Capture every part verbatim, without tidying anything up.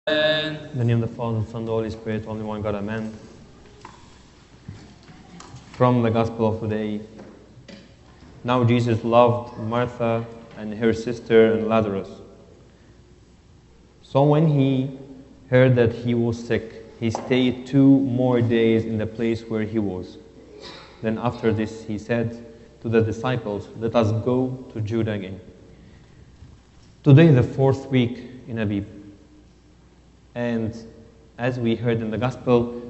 In the name of the Father, and Son, and the Holy Spirit, only one God, Amen. From the Gospel of today. Now Jesus loved Martha and her sister and Lazarus. So when he heard that he was sick, he stayed two more days in the place where he was. Then after this he said to the disciples, "Let us go to Judah again." Today is the fourth week in Abib. And as we heard in the Gospel,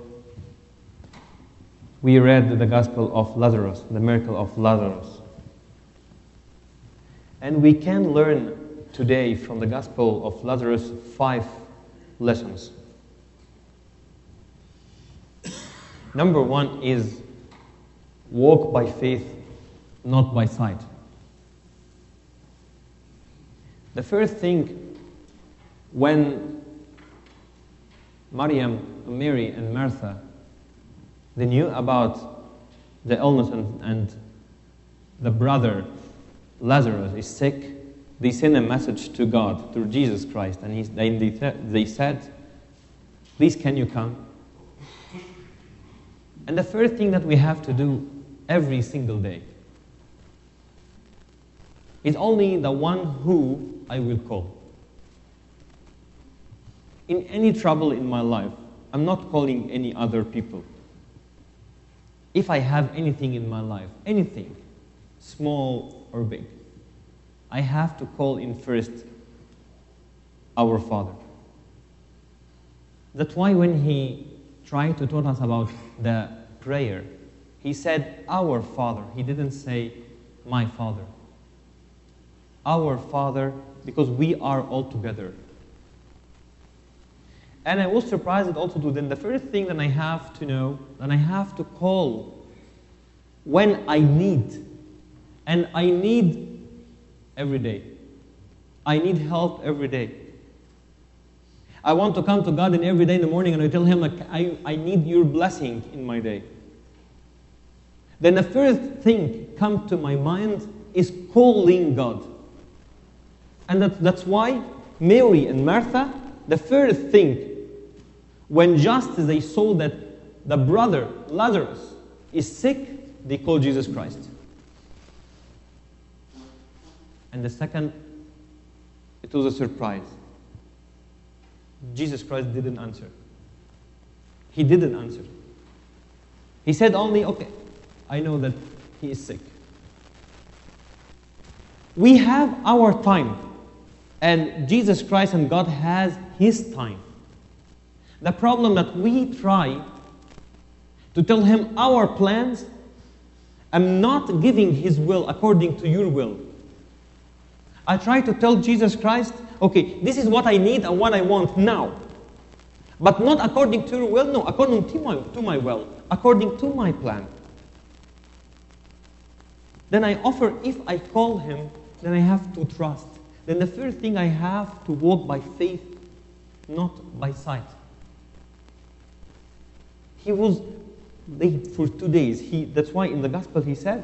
we read the Gospel of Lazarus, the miracle of Lazarus. And we can learn today from the Gospel of Lazarus five lessons. Number one is walk by faith, not by sight. The first thing, when Maryam, Mary, and Martha, they knew about the illness and, and the brother Lazarus is sick, they sent a message to God through Jesus Christ, and he, they, they, they said, "Please, can you come?" And the first thing that we have to do every single day is only the one who I will call. In any trouble in my life, I'm not calling any other people. If I have anything in my life, anything, small or big, I have to call in first our Father. That's why when he tried to tell us about the prayer, he said, "Our Father." He didn't say, "My Father." Our Father, because we are all together. And I was surprised also to then the first thing that I have to know, that I have to call when I need. And I need every day. I need help every day. I want to come to God and every day in the morning and I tell Him, like, I, I need your blessing in my day. Then the first thing come to my mind is calling God. And that, that's why Mary and Martha, the first thing, when just as they saw that the brother, Lazarus, is sick, they called Jesus Christ. And the second, it was a surprise. Jesus Christ didn't answer. He didn't answer. He said only, "Okay, I know that he is sick." We have our time, and Jesus Christ and God has His time. The problem that we try to tell Him our plans and not giving His will according to your will. I try to tell Jesus Christ, "Okay, this is what I need and what I want now." But not according to your will, no, according to my, to my will, according to my plan. Then I offer, if I call Him, then I have to trust. Then the first thing I have to walk by faith, not by sight. He was late for two days. He, that's why in the Gospel he said,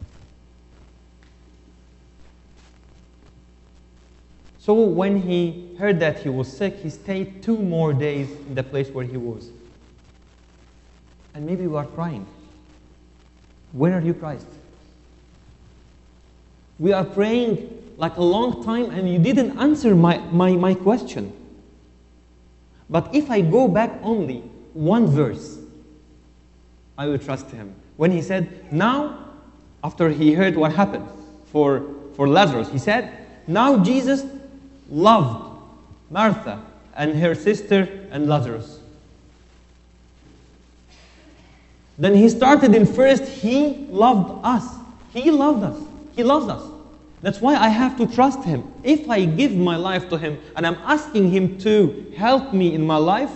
so when he heard that he was sick, he stayed two more days in the place where he was. And maybe we are crying. Where are you, Christ? We are praying like a long time and you didn't answer my, my, my question. But if I go back only one verse, I will trust Him. When He said, now, after He heard what happened for, for Lazarus, He said, now Jesus loved Martha and her sister and Lazarus. Then He started in first, He loved us. He loved us. He loves us. That's why I have to trust Him. If I give my life to Him and I'm asking Him to help me in my life,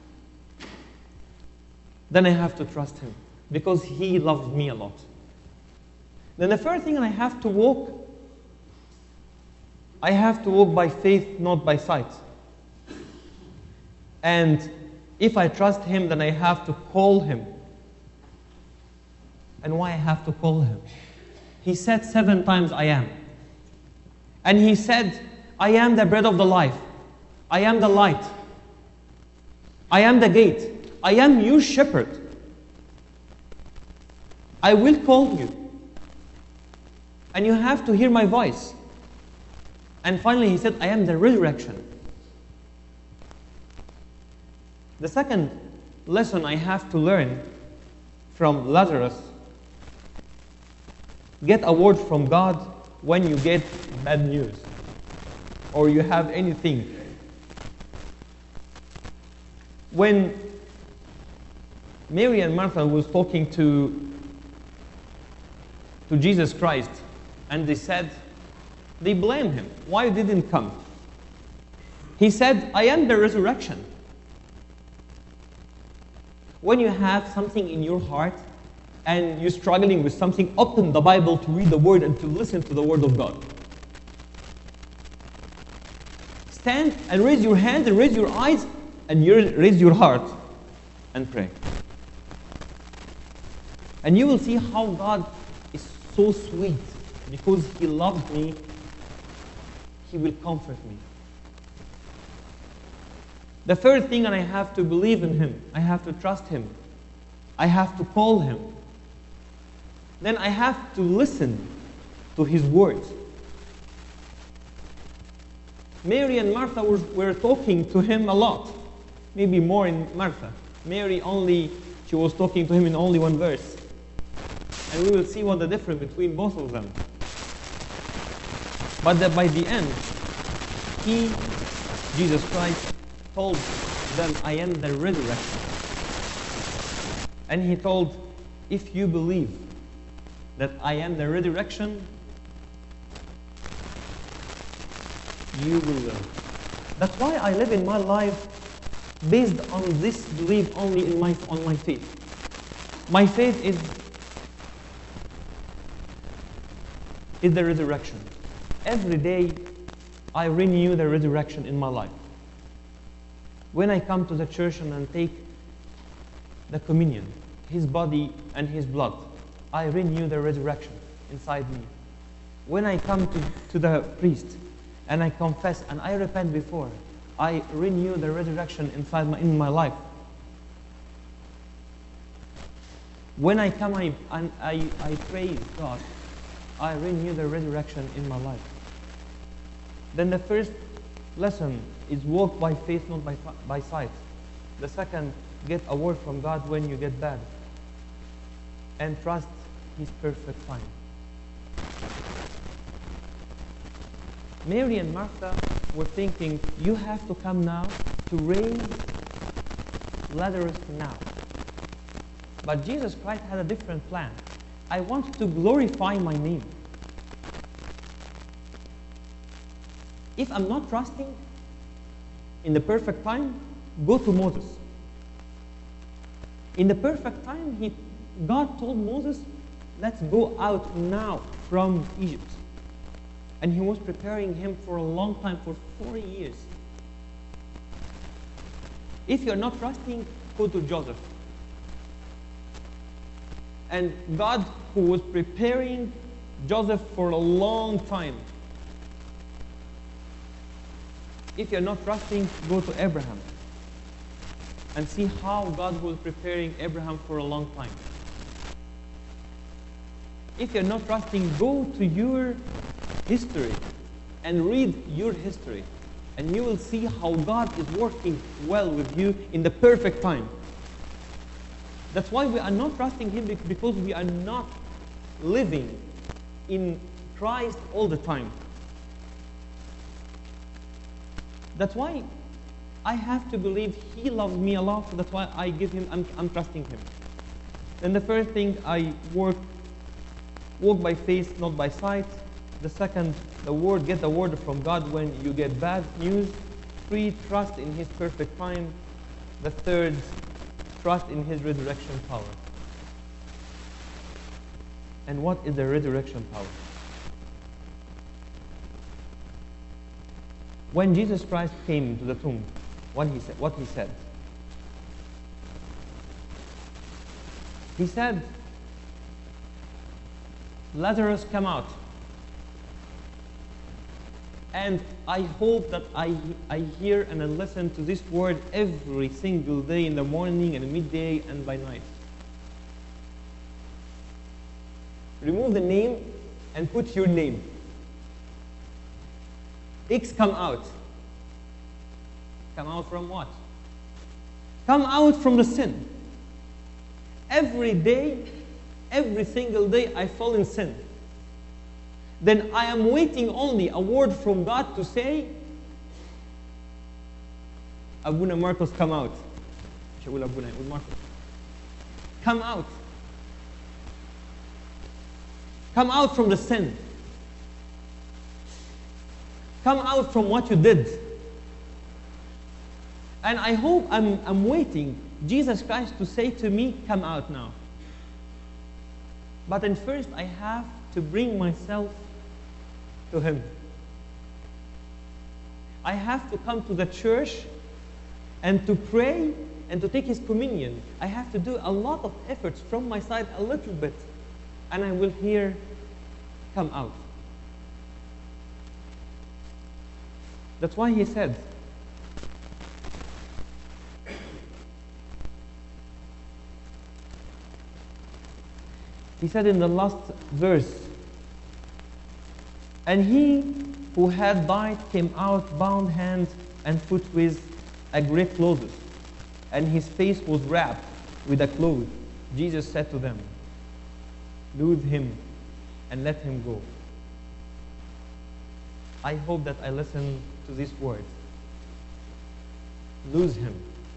then I have to trust Him because He loves me a lot. Then the first thing I have to walk, I have to walk by faith, not by sight. And if I trust Him, then I have to call Him. And why I have to call Him? He said seven times, "I am." And He said, "I am the bread of the life. I am the light. I am the gate. I am your shepherd. I will call you. And you have to hear my voice. And finally he said, I am the resurrection. The second lesson I have to learn from Lazarus, get a word from God when you get bad news or you have anything. When Mary and Martha was talking to, to Jesus Christ, and they said, they blame him. Why didn't he come? He said, I am the resurrection. When you have something in your heart and you're struggling with something, open the Bible to read the Word and to listen to the Word of God. Stand and raise your hand and raise your eyes and you raise your heart and pray. And you will see how God is so sweet. Because He loves me, He will comfort me. The third thing, and I have to believe in Him. I have to trust Him. I have to call Him. Then I have to listen to His words. Mary and Martha were, were talking to Him a lot. Maybe more in Martha. Mary only, she was talking to Him in only one verse. And we will see what the difference between both of them. But that by the end, He, Jesus Christ, told them, I am the resurrection. And He told, if you believe that I am the resurrection, you will live. That's why I live in my life based on this belief only in my, on my faith. My faith is, is the resurrection. Every day, I renew the resurrection in my life. When I come to the church and I take the communion, His body and His blood, I renew the resurrection inside me. When I come to, to the priest and I confess and I repent before, I renew the resurrection inside my, in my life. When I come I, and I, I praise God, I renew the resurrection in my life. Then the first lesson is walk by faith, not by, by sight. The second, get a word from God when you get bad. And trust His perfect time. Mary and Martha were thinking, you have to come now to raise Lazarus now. But Jesus Christ had a different plan. I want to glorify my name. If I'm not trusting in the perfect time, go to Moses. In the perfect time, he, God told Moses, let's go out now from Egypt. And He was preparing him for a long time, for forty years. If you're not trusting, go to Joseph. And God, who was preparing Joseph for a long time. If you're not trusting, go to Abraham. And see how God was preparing Abraham for a long time. If you're not trusting, go to your history and read your history. And you will see how God is working well with you in the perfect time. That's why we are not trusting Him, because we are not living in Christ all the time. That's why I have to believe He loves me a lot, so that's why I give Him, I'm, I'm trusting Him. Then the first thing, I work, walk by faith, not by sight. The second, the word, get the word from God when you get bad news. Three, trust in His perfect time. The third, trust in His resurrection power. And what is the resurrection power? When Jesus Christ came to the tomb, what he said, what he said? He said, Lazarus, come out. And I hope that I, I hear and I listen to this word every single day in the morning and midday and by night. Remove the name and put your name. X come out. Come out from what? Come out from the sin. Every day, every single day I fall in sin. Then I am waiting only a word from God to say, Abuna Marcos, come out. Shaul Abuna, Abuna Marcos. Come out. Come out from the sin. Come out from what you did. And I hope I'm, I'm waiting Jesus Christ to say to me, come out now. But then first I have to bring myself to Him. I have to come to the church and to pray and to take His communion. I have to do a lot of efforts from my side, a little bit, and I will hear, come out. That's why He said, He said in the last verse, and he who had died came out, bound hands and foot with a great clothes, and his face was wrapped with a cloth. Jesus said to them, loose him and let him go. I hope that I listen to these words. Lose him.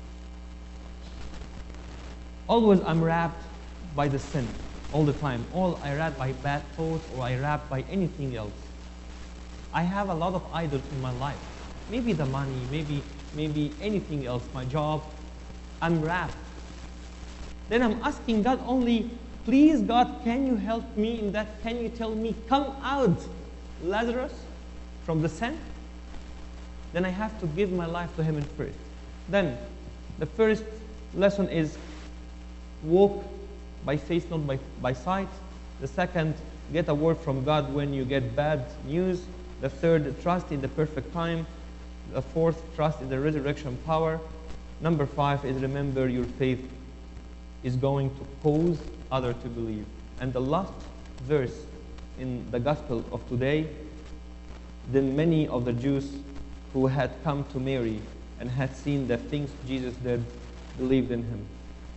Always I'm wrapped by the sin, all the time. All I wrapped by bad thoughts, or I wrapped by anything else. I have a lot of idols in my life. Maybe the money, maybe, maybe anything else, my job. I'm wrapped. Then I'm asking God only, please God, can you help me in that? Can you tell me, come out, Lazarus, from the sin? Then I have to give my life to Him in first. Then, the first lesson is walk by faith, not by, by sight. The second, get a word from God when you get bad news. The third, trust in the perfect time. The fourth, trust in the resurrection power. Number five is remember your faith is going to cause others to believe. And the last verse in the gospel of today, then many of the Jews who had come to Mary and had seen the things Jesus did believed in Him.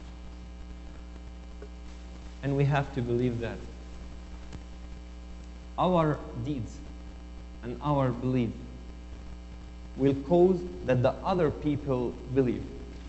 And we have to believe that. Our deeds and our belief will cause that the other people believe.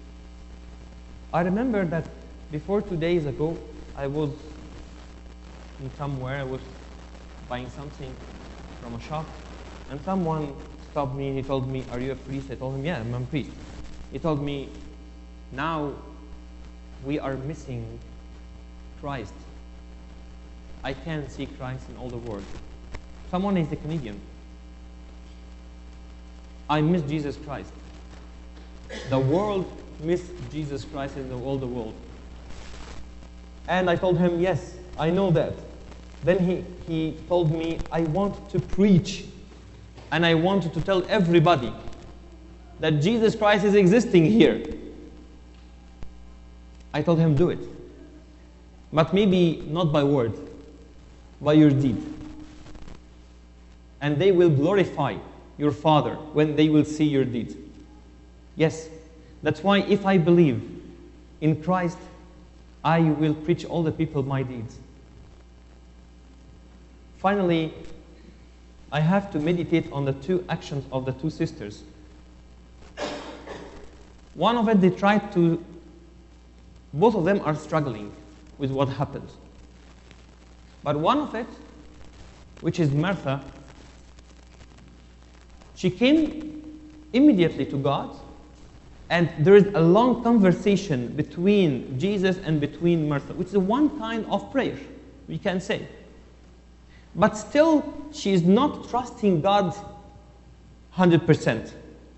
I remember that before two days ago, I was in somewhere, I was buying something from a shop, and someone stopped me and he told me, are you a priest? I told him, yeah, I'm a priest. He told me, now we are missing Christ. I can't see Christ in all the world. Someone is a Canadian. I miss Jesus Christ. The world missed Jesus Christ in the, all the world. And I told him, yes, I know that. Then he, he told me, I want to preach. And I wanted to tell everybody that Jesus Christ is existing here. I told him, do it. But maybe not by word, by your deed. And they will glorify your Father when they will see your deeds. Yes, that's why if I believe in Christ, I will preach all the people my deeds. Finally, I have to meditate on the two actions of the two sisters. One of it, they tried to, both of them are struggling with what happens. But one of it, which is Martha, she came immediately to God, and there is a long conversation between Jesus and between Martha, which is one kind of prayer, we can say. But still, she is not trusting God one hundred percent.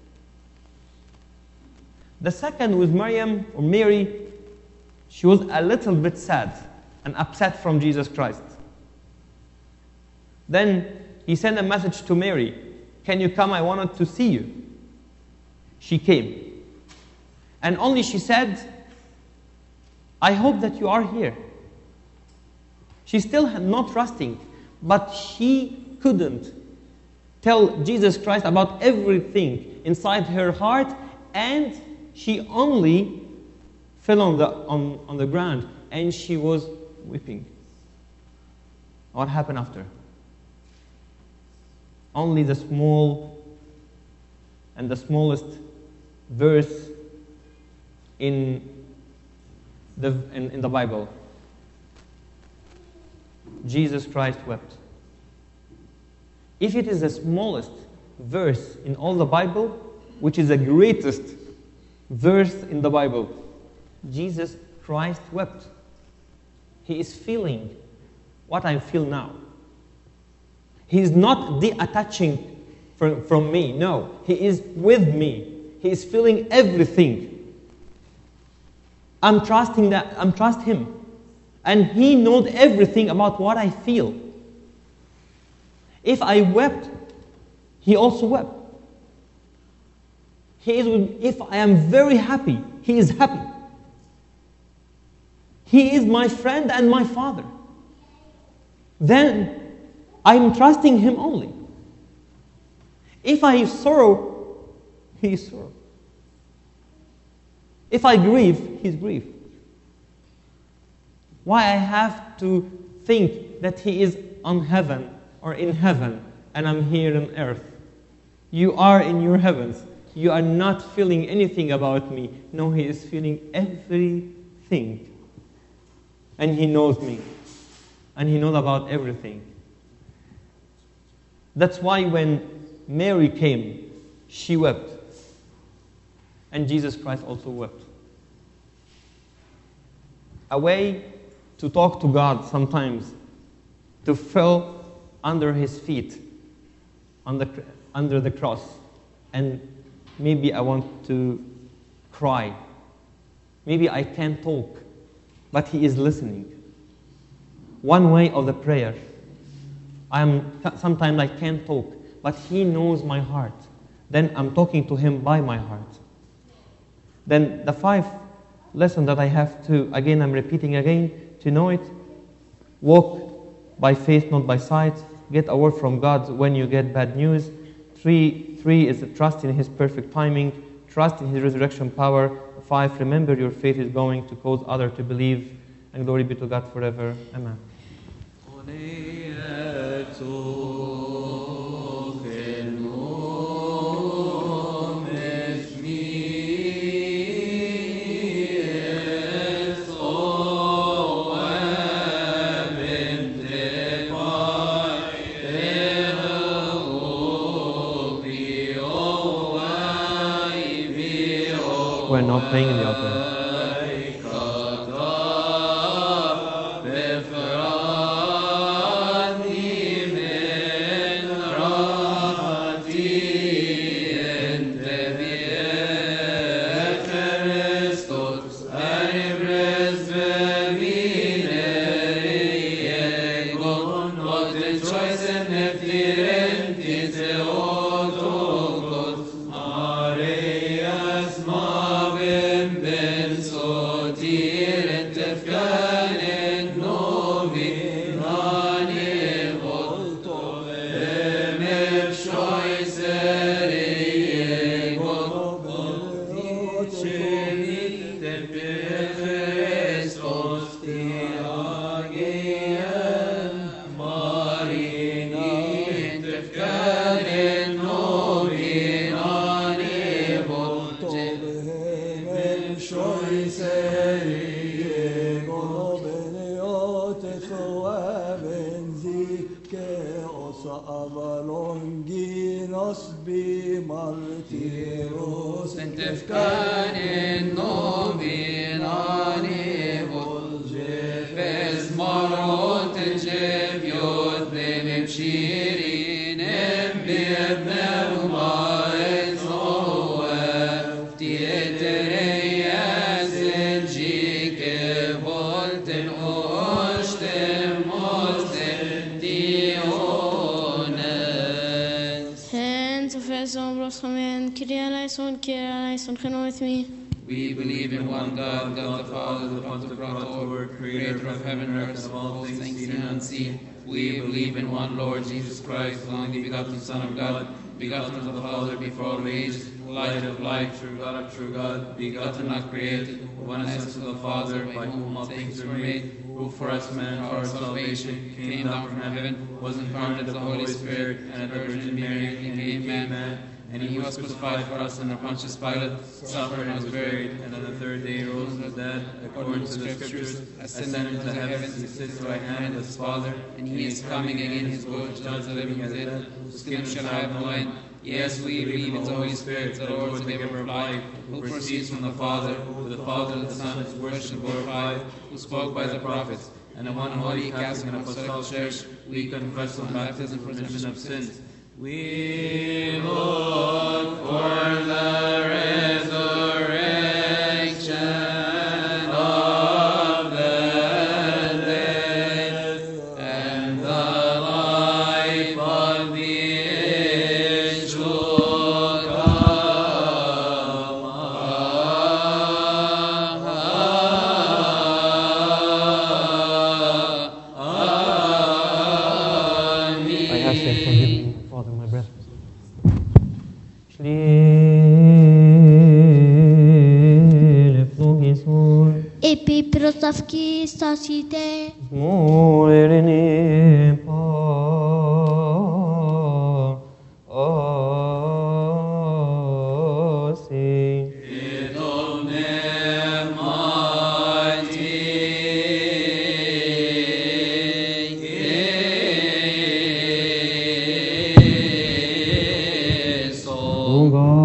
The second with Miriam, or Mary, she was a little bit sad and upset from Jesus Christ. Then he sent a message to Mary, can you come? I wanted to see you. She came. And only she said, I hope that you are here. She's still not trusting, but she couldn't tell Jesus Christ about everything inside her heart, and she only fell on the, on, on the ground, and she was weeping. What happened after? Only the small and the smallest verse in the, in, in the Bible. Jesus Christ wept. If it is the smallest verse in all the Bible, which is the greatest verse in the Bible, Jesus Christ wept. He is feeling what I feel now. He is not detaching from, from me. No, He is with me. He is feeling everything. I'm trusting that. I'm trust Him. And He knows everything about what I feel. If I wept, He also wept. He is with, if I am very happy, He is happy. He is my friend and my Father. Then I'm trusting Him only. If I sorrow, He is sorrow. If I grieve, He is grief. Why I have to think that He is on heaven or in heaven and I'm here on earth? You are in your heavens. You are not feeling anything about me. No, He is feeling everything. And He knows me. And He knows about everything. That's why when Mary came, she wept. And Jesus Christ also wept. A way to talk to God sometimes, to fall under His feet, on the, under the cross. And maybe I want to cry. Maybe I can't talk, but He is listening. One way of the prayer, I am sometimes I can't talk, but He knows my heart. Then I'm talking to Him by my heart. Then the five lessons that I have to, again I'm repeating again, to know it, walk by faith, not by sight, get a word from God when you get bad news. Three, three is trust in His perfect timing, trust in His resurrection power. Five, remember your faith is going to cause others to believe, and glory be to God forever. Amen. We're not playing in the altar. Ten son Genom with me. We believe in one God, God the Father, the Pantocrator, Word, creator of heaven and earth, of all things seen and unseen. We believe in one Lord Jesus Christ, the only begotten Son of God, begotten of the Father before all ages, light of light, true God of true God, begotten, not created, one essence of the Father, by whom all things were made, who for us men for our salvation came down from heaven, was incarnate of the Holy Spirit, and of the Virgin Mary, and became man. And he was crucified for us under Pontius Pilate, suffered and was buried, and on the third day rose from the dead, according to the Scriptures, ascended into the heavens, he sits at the right hand of his Father, and he is coming again, his glory to judge the living and the dead, whose kingdom shall have no end. Yes, we believe in the Holy Spirit, the Lord, the giver of life, who proceeds from the Father, who the Father and the Son is worshipped and glorified, who spoke by the prophets, and the one holy Catholic and Apostolic Church, we confess on baptism for remission of sins. We look for the resurrection of the dead and the life of the age to come. Amen. I ask that forgive me, Father, my breath. Επί προσταυκής στασίτε. More